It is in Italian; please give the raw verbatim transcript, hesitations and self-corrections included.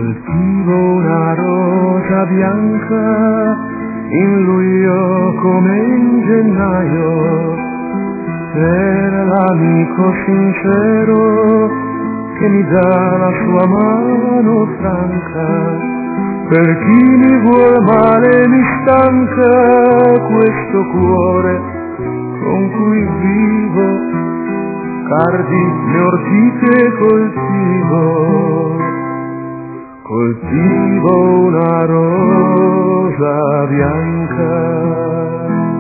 Coltivo una rosa bianca in luglio come in gennaio, per l'amico sincero che mi dà la sua mano franca. Per chi mi vuol male mi stanca questo cuore con cui vivo, cardi le ortiche coltivo, coltivo una rosa bianca.